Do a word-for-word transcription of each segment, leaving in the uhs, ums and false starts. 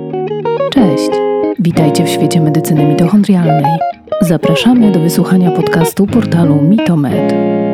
Cześć! Witajcie w świecie medycyny mitochondrialnej. Zapraszamy do wysłuchania podcastu portalu Mitomed.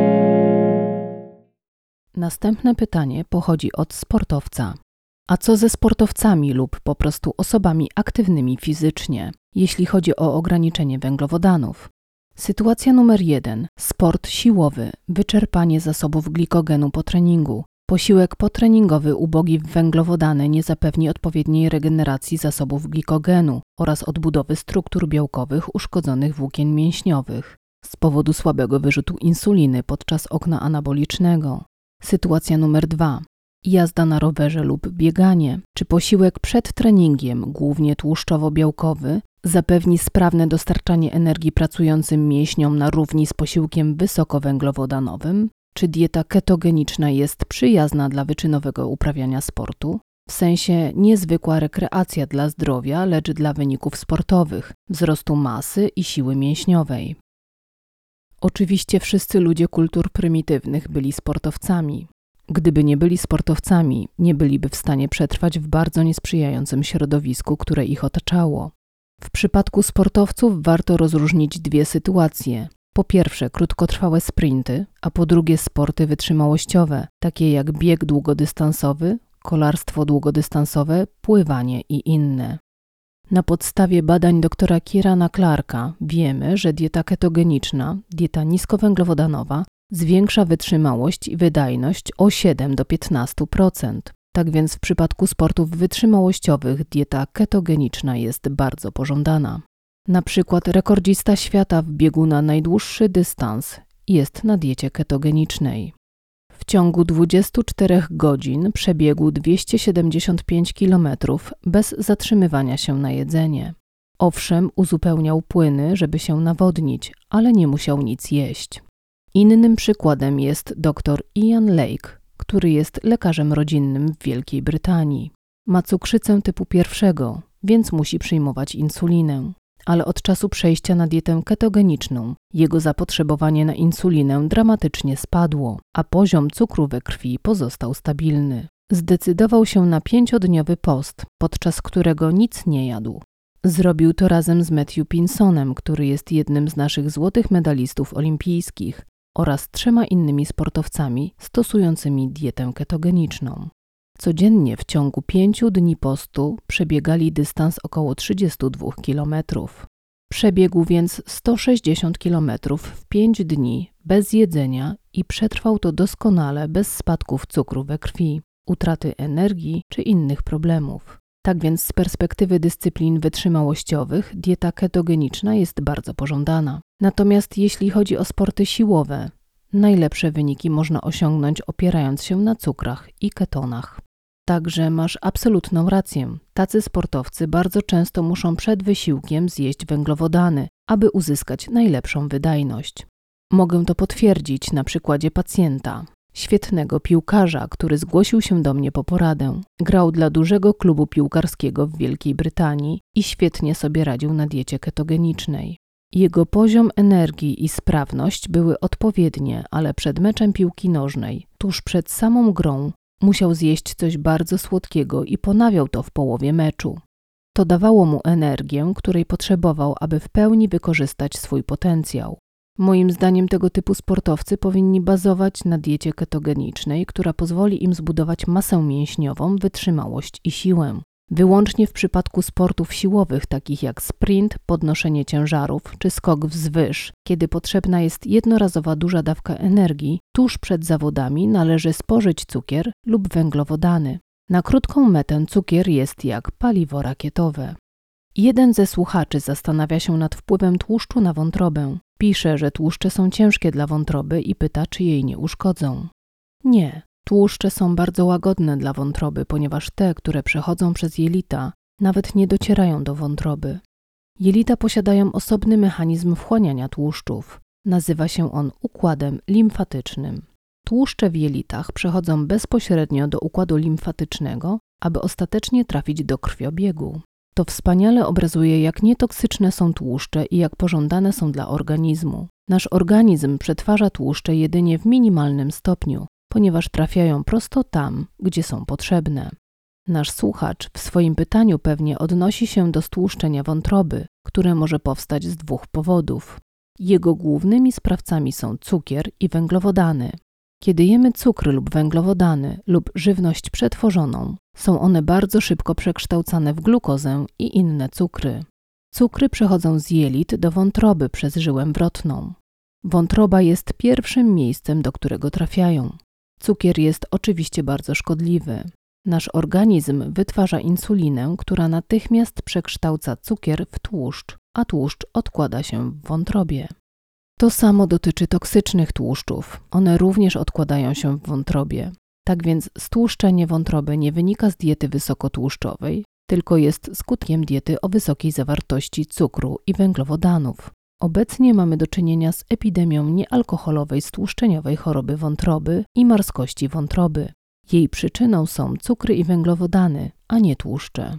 Następne pytanie pochodzi od sportowca. A co ze sportowcami lub po prostu osobami aktywnymi fizycznie, jeśli chodzi o ograniczenie węglowodanów? Sytuacja numer jeden. Sport siłowy, wyczerpanie zasobów glikogenu po treningu. Posiłek potreningowy ubogi w węglowodany nie zapewni odpowiedniej regeneracji zasobów glikogenu oraz odbudowy struktur białkowych uszkodzonych włókien mięśniowych z powodu słabego wyrzutu insuliny podczas okna anabolicznego. Sytuacja numer dwa. Jazda na rowerze lub bieganie. Czy posiłek przed treningiem, głównie tłuszczowo-białkowy, zapewni sprawne dostarczanie energii pracującym mięśniom na równi z posiłkiem wysokowęglowodanowym? Czy dieta ketogeniczna jest przyjazna dla wyczynowego uprawiania sportu? W sensie niezwykła rekreacja dla zdrowia, lecz dla wyników sportowych, wzrostu masy i siły mięśniowej. Oczywiście wszyscy ludzie kultur prymitywnych byli sportowcami. Gdyby nie byli sportowcami, nie byliby w stanie przetrwać w bardzo niesprzyjającym środowisku, które ich otaczało. W przypadku sportowców warto rozróżnić dwie sytuacje. Po pierwsze krótkotrwałe sprinty, a po drugie sporty wytrzymałościowe, takie jak bieg długodystansowy, kolarstwo długodystansowe, pływanie i inne. Na podstawie badań doktora Kierana Clarka wiemy, że dieta ketogeniczna, dieta niskowęglowodanowa, zwiększa wytrzymałość i wydajność o siedem do piętnastu procent. Tak więc w przypadku sportów wytrzymałościowych dieta ketogeniczna jest bardzo pożądana. Na przykład rekordzista świata w biegu na najdłuższy dystans jest na diecie ketogenicznej. W ciągu dwudziestu czterech godzin przebiegł dwieście siedemdziesiąt pięć kilometrów bez zatrzymywania się na jedzenie. Owszem, uzupełniał płyny, żeby się nawodnić, ale nie musiał nic jeść. Innym przykładem jest dr Ian Lake, który jest lekarzem rodzinnym w Wielkiej Brytanii. Ma cukrzycę typu pierwszego, więc musi przyjmować insulinę. Ale od czasu przejścia na dietę ketogeniczną jego zapotrzebowanie na insulinę dramatycznie spadło, a poziom cukru we krwi pozostał stabilny. Zdecydował się na pięciodniowy post, podczas którego nic nie jadł. Zrobił to razem z Matthew Pinsonem, który jest jednym z naszych złotych medalistów olimpijskich, oraz trzema innymi sportowcami stosującymi dietę ketogeniczną. Codziennie w ciągu pięciu dni postu przebiegali dystans około trzydziestu dwóch kilometrów. Przebiegł więc sto sześćdziesiąt kilometrów w pięć dni bez jedzenia i przetrwał to doskonale bez spadków cukru we krwi, utraty energii czy innych problemów. Tak więc z perspektywy dyscyplin wytrzymałościowych dieta ketogeniczna jest bardzo pożądana. Natomiast jeśli chodzi o sporty siłowe, najlepsze wyniki można osiągnąć opierając się na cukrach i ketonach. Także masz absolutną rację. Tacy sportowcy bardzo często muszą przed wysiłkiem zjeść węglowodany, aby uzyskać najlepszą wydajność. Mogę to potwierdzić na przykładzie pacjenta, świetnego piłkarza, który zgłosił się do mnie po poradę. Grał dla dużego klubu piłkarskiego w Wielkiej Brytanii i świetnie sobie radził na diecie ketogenicznej. Jego poziom energii i sprawność były odpowiednie, ale przed meczem piłki nożnej, tuż przed samą grą, musiał zjeść coś bardzo słodkiego i ponawiał to w połowie meczu. To dawało mu energię, której potrzebował, aby w pełni wykorzystać swój potencjał. Moim zdaniem tego typu sportowcy powinni bazować na diecie ketogenicznej, która pozwoli im zbudować masę mięśniową, wytrzymałość i siłę. Wyłącznie w przypadku sportów siłowych, takich jak sprint, podnoszenie ciężarów czy skok wzwyż, kiedy potrzebna jest jednorazowa duża dawka energii, tuż przed zawodami należy spożyć cukier lub węglowodany. Na krótką metę cukier jest jak paliwo rakietowe. Jeden ze słuchaczy zastanawia się nad wpływem tłuszczu na wątrobę. Pisze, że tłuszcze są ciężkie dla wątroby i pyta, czy jej nie uszkodzą. Nie. Tłuszcze są bardzo łagodne dla wątroby, ponieważ te, które przechodzą przez jelita, nawet nie docierają do wątroby. Jelita posiadają osobny mechanizm wchłaniania tłuszczów. Nazywa się on układem limfatycznym. Tłuszcze w jelitach przechodzą bezpośrednio do układu limfatycznego, aby ostatecznie trafić do krwiobiegu. To wspaniale obrazuje, jak nietoksyczne są tłuszcze i jak pożądane są dla organizmu. Nasz organizm przetwarza tłuszcze jedynie w minimalnym stopniu, ponieważ trafiają prosto tam, gdzie są potrzebne. Nasz słuchacz w swoim pytaniu pewnie odnosi się do stłuszczenia wątroby, które może powstać z dwóch powodów. Jego głównymi sprawcami są cukier i węglowodany. Kiedy jemy cukry lub węglowodany lub żywność przetworzoną, są one bardzo szybko przekształcane w glukozę i inne cukry. Cukry przechodzą z jelit do wątroby przez żyłę wrotną. Wątroba jest pierwszym miejscem, do którego trafiają. Cukier jest oczywiście bardzo szkodliwy. Nasz organizm wytwarza insulinę, która natychmiast przekształca cukier w tłuszcz, a tłuszcz odkłada się w wątrobie. To samo dotyczy toksycznych tłuszczów. One również odkładają się w wątrobie. Tak więc stłuszczenie wątroby nie wynika z diety wysokotłuszczowej, tylko jest skutkiem diety o wysokiej zawartości cukru i węglowodanów. Obecnie mamy do czynienia z epidemią niealkoholowej stłuszczeniowej choroby wątroby i marskości wątroby. Jej przyczyną są cukry i węglowodany, a nie tłuszcze.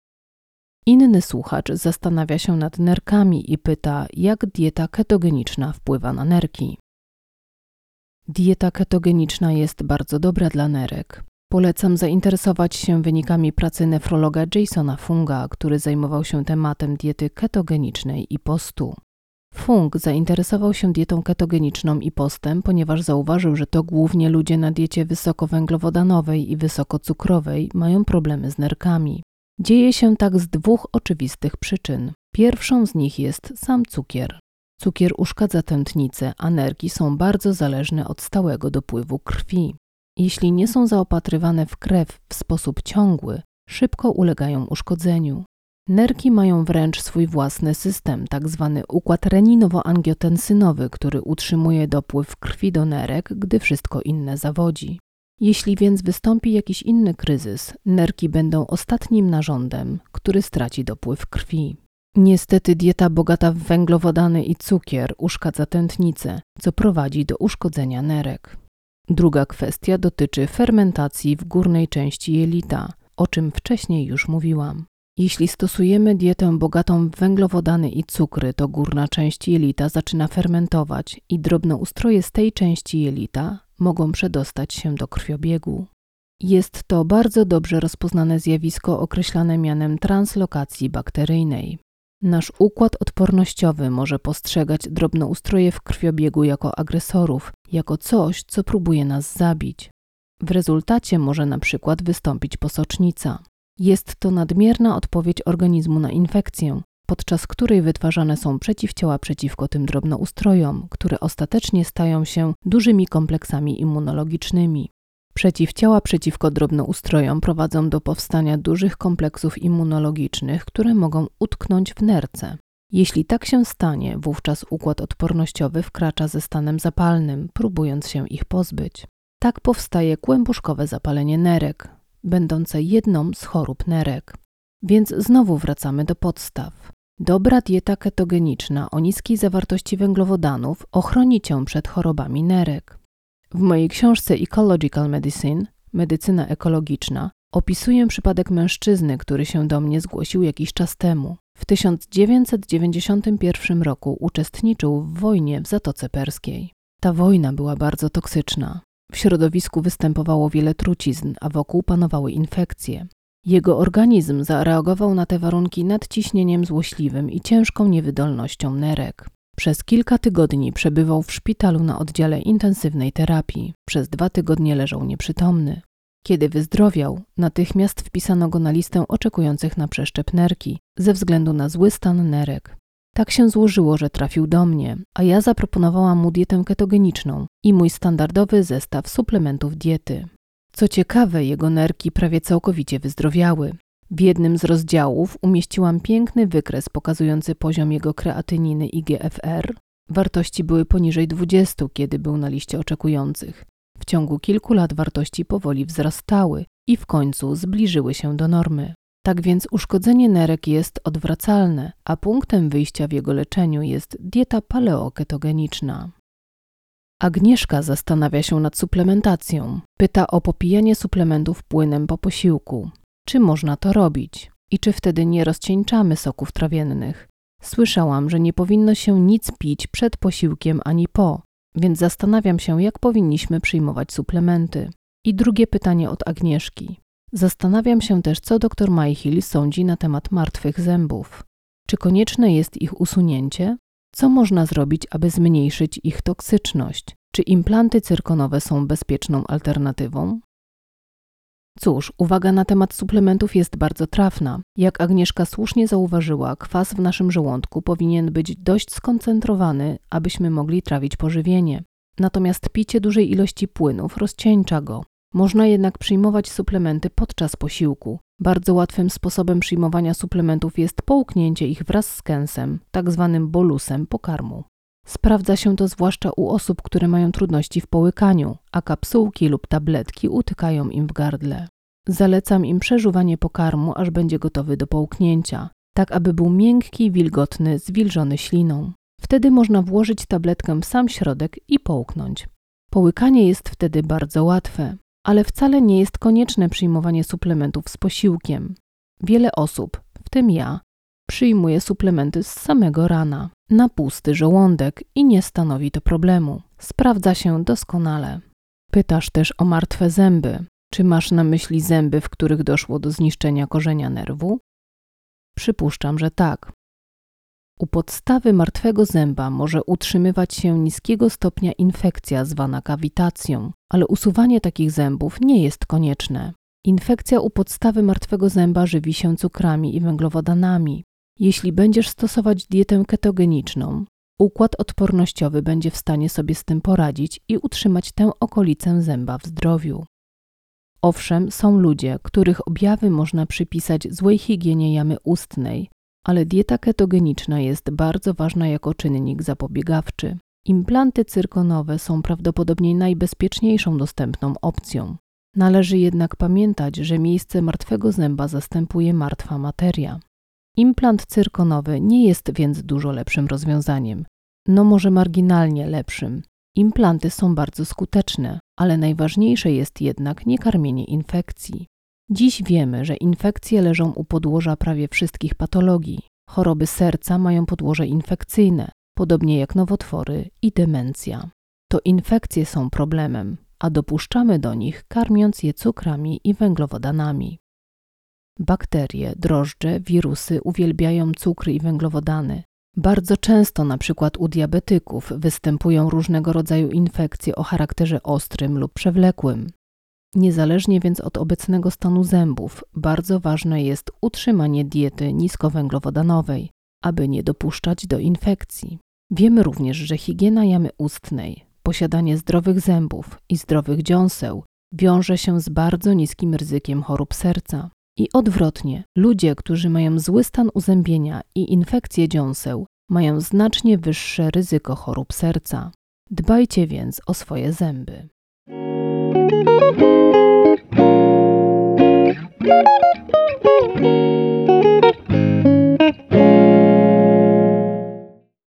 Inny słuchacz zastanawia się nad nerkami i pyta, jak dieta ketogeniczna wpływa na nerki. Dieta ketogeniczna jest bardzo dobra dla nerek. Polecam zainteresować się wynikami pracy nefrologa Jasona Funga, który zajmował się tematem diety ketogenicznej i postu. Fung zainteresował się dietą ketogeniczną i postem, ponieważ zauważył, że to głównie ludzie na diecie wysokowęglowodanowej i wysokocukrowej mają problemy z nerkami. Dzieje się tak z dwóch oczywistych przyczyn. Pierwszą z nich jest sam cukier. Cukier uszkadza tętnicę, a nerki są bardzo zależne od stałego dopływu krwi. Jeśli nie są zaopatrywane w krew w sposób ciągły, szybko ulegają uszkodzeniu. Nerki mają wręcz swój własny system, tzw. układ reninowo-angiotensynowy, który utrzymuje dopływ krwi do nerek, gdy wszystko inne zawodzi. Jeśli więc wystąpi jakiś inny kryzys, nerki będą ostatnim narządem, który straci dopływ krwi. Niestety dieta bogata w węglowodany i cukier uszkadza tętnicę, co prowadzi do uszkodzenia nerek. Druga kwestia dotyczy fermentacji w górnej części jelita, o czym wcześniej już mówiłam. Jeśli stosujemy dietę bogatą w węglowodany i cukry, to górna część jelita zaczyna fermentować i drobnoustroje z tej części jelita mogą przedostać się do krwiobiegu. Jest to bardzo dobrze rozpoznane zjawisko określane mianem translokacji bakteryjnej. Nasz układ odpornościowy może postrzegać drobnoustroje w krwiobiegu jako agresorów, jako coś, co próbuje nas zabić. W rezultacie może na przykład wystąpić posocznica. Jest to nadmierna odpowiedź organizmu na infekcję, podczas której wytwarzane są przeciwciała przeciwko tym drobnoustrojom, które ostatecznie stają się dużymi kompleksami immunologicznymi. Przeciwciała przeciwko drobnoustrojom prowadzą do powstania dużych kompleksów immunologicznych, które mogą utknąć w nerce. Jeśli tak się stanie, wówczas układ odpornościowy wkracza ze stanem zapalnym, próbując się ich pozbyć. Tak powstaje kłębuszkowe zapalenie nerek, będące jedną z chorób nerek. Więc znowu wracamy do podstaw. Dobra dieta ketogeniczna o niskiej zawartości węglowodanów ochroni cię przed chorobami nerek. W mojej książce Ecological Medicine, medycyna ekologiczna, opisuję przypadek mężczyzny, który się do mnie zgłosił jakiś czas temu. W tysiąc dziewięćset dziewięćdziesiątym pierwszym roku uczestniczył w wojnie w Zatoce Perskiej. Ta wojna była bardzo toksyczna. W środowisku występowało wiele trucizn, a wokół panowały infekcje. Jego organizm zareagował na te warunki nadciśnieniem złośliwym i ciężką niewydolnością nerek. Przez kilka tygodni przebywał w szpitalu na oddziale intensywnej terapii. Przez dwa tygodnie leżał nieprzytomny. Kiedy wyzdrowiał, natychmiast wpisano go na listę oczekujących na przeszczep nerki ze względu na zły stan nerek. Tak się złożyło, że trafił do mnie, a ja zaproponowałam mu dietę ketogeniczną i mój standardowy zestaw suplementów diety. Co ciekawe, jego nerki prawie całkowicie wyzdrowiały. W jednym z rozdziałów umieściłam piękny wykres pokazujący poziom jego kreatyniny i G F R. Wartości były poniżej dwudziestu, kiedy był na liście oczekujących. W ciągu kilku lat wartości powoli wzrastały i w końcu zbliżyły się do normy. Tak więc uszkodzenie nerek jest odwracalne, a punktem wyjścia w jego leczeniu jest dieta paleoketogeniczna. Agnieszka zastanawia się nad suplementacją. Pyta o popijanie suplementów płynem po posiłku. Czy można to robić? I czy wtedy nie rozcieńczamy soków trawiennych? Słyszałam, że nie powinno się nic pić przed posiłkiem ani po, więc zastanawiam się, jak powinniśmy przyjmować suplementy. I drugie pytanie od Agnieszki. Zastanawiam się też, co dr Myhill sądzi na temat martwych zębów. Czy konieczne jest ich usunięcie? Co można zrobić, aby zmniejszyć ich toksyczność? Czy implanty cyrkonowe są bezpieczną alternatywą? Cóż, uwaga na temat suplementów jest bardzo trafna. Jak Agnieszka słusznie zauważyła, kwas w naszym żołądku powinien być dość skoncentrowany, abyśmy mogli trawić pożywienie. Natomiast picie dużej ilości płynów rozcieńcza go. Można jednak przyjmować suplementy podczas posiłku. Bardzo łatwym sposobem przyjmowania suplementów jest połknięcie ich wraz z kęsem, tak zwanym bolusem pokarmu. Sprawdza się to zwłaszcza u osób, które mają trudności w połykaniu, a kapsułki lub tabletki utykają im w gardle. Zalecam im przeżuwanie pokarmu, aż będzie gotowy do połknięcia, tak aby był miękki, wilgotny, zwilżony śliną. Wtedy można włożyć tabletkę w sam środek i połknąć. Połykanie jest wtedy bardzo łatwe, ale wcale nie jest konieczne przyjmowanie suplementów z posiłkiem. Wiele osób, w tym ja, przyjmuje suplementy z samego rana, na pusty żołądek i nie stanowi to problemu. Sprawdza się doskonale. Pytasz też o martwe zęby. Czy masz na myśli zęby, w których doszło do zniszczenia korzenia nerwu? Przypuszczam, że tak. U podstawy martwego zęba może utrzymywać się niskiego stopnia infekcja zwana kawitacją, ale usuwanie takich zębów nie jest konieczne. Infekcja u podstawy martwego zęba żywi się cukrami i węglowodanami. Jeśli będziesz stosować dietę ketogeniczną, układ odpornościowy będzie w stanie sobie z tym poradzić i utrzymać tę okolicę zęba w zdrowiu. Owszem, są ludzie, których objawy można przypisać złej higienie jamy ustnej, ale dieta ketogeniczna jest bardzo ważna jako czynnik zapobiegawczy. Implanty cyrkonowe są prawdopodobnie najbezpieczniejszą dostępną opcją. Należy jednak pamiętać, że miejsce martwego zęba zastępuje martwa materia. Implant cyrkonowy nie jest więc dużo lepszym rozwiązaniem, no może marginalnie lepszym. Implanty są bardzo skuteczne, ale najważniejsze jest jednak niekarmienie infekcji. Dziś wiemy, że infekcje leżą u podłoża prawie wszystkich patologii. Choroby serca mają podłoże infekcyjne, podobnie jak nowotwory i demencja. To infekcje są problemem, a dopuszczamy do nich, karmiąc je cukrami i węglowodanami. Bakterie, drożdże, wirusy uwielbiają cukry i węglowodany. Bardzo często, na przykład u diabetyków, występują różnego rodzaju infekcje o charakterze ostrym lub przewlekłym. Niezależnie więc od obecnego stanu zębów, bardzo ważne jest utrzymanie diety niskowęglowodanowej, aby nie dopuszczać do infekcji. Wiemy również, że higiena jamy ustnej, posiadanie zdrowych zębów i zdrowych dziąseł wiąże się z bardzo niskim ryzykiem chorób serca. I odwrotnie, ludzie, którzy mają zły stan uzębienia i infekcje dziąseł, mają znacznie wyższe ryzyko chorób serca. Dbajcie więc o swoje zęby. Thank you.